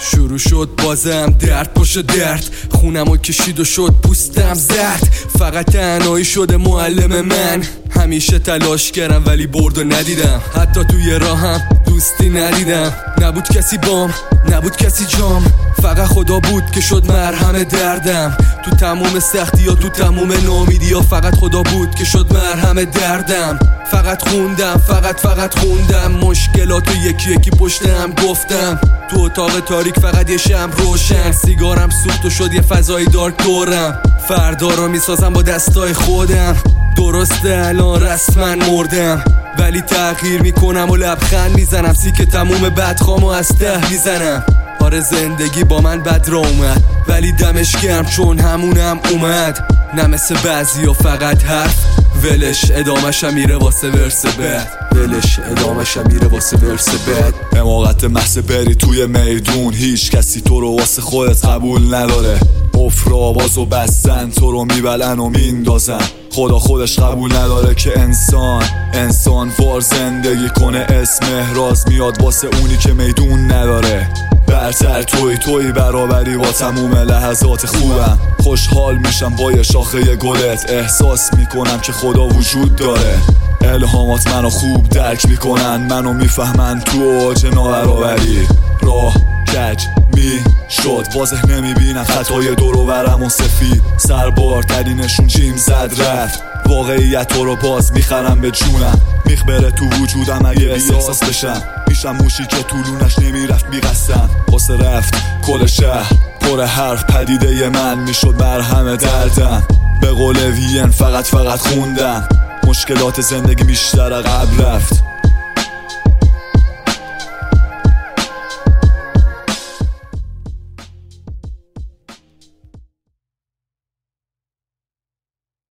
شروع شد بازم درد پشت درد، خونمو کشید و شد پوستم زرد. فقط تنهایی شده معلم من، همیشه تلاش کردم ولی برد و ندیدم. حتی توی راهم دوستی ندیدم، نبود کسی بام، نبود کسی جام، فقط خدا بود که شد مرهم دردم. تو تموم سختی ها، تو تموم ناامیدی ها، فقط خدا بود که شد مرهم دردم. فقط خوندم، فقط خوندم مشکلاتو یکی یکی پشتم گفتم. تو اتاق تاریک فقط یه شمع روشن، سیگارم سوخت و شد یه فضای دارک دورم. فردا رو میسازم با دستای خودم، درسته الان رسما مردم ولی تغییر میکنم و لبخند میزنم. سیک تموم بدخوامو از ته میزنم. آره زندگی با من بد را اومد ولی دمش گرم چون همونم اومد. نه مثل بعضی ها فقط حرف ولش، ادامشم میره واسه ورس بعد، ولش ادامشم میره واسه ورس بعد. حماقت محض بری توی میدون، هیچ کسی تو رو واسه خودت قبول نداره. افر آوازو بستن، تو رو میبلن و میندازن. خدا خودش قبول نداره که انسان وار زندگی کنه. اسم احراز میاد واسه اونی که میدون نداره. برتر توی برابری با تموم لحظات خوبم. خوشحال میشم با یه شاخه گلت، احساس میکنم که خدا وجود داره. الهامات منو خوب درک میکنن، منو میفهمن تو اوج نابرابری. راه کج شد واضح نمیبینن خطای دور و برم و سفید. سربارترینشون جیم زد رفت، واقعیت رو باز میخرم به جونم. میخبره تو وجودم اگه احساس بشم، میشم موشی که طولونش نمیرفت بیقسم. واسه رفت کل شهر پر حرف، پدیده من میشد مرهم دردم. به قول وین فقط خوندم، مشکلات زندگی بیشتر قبل رفت.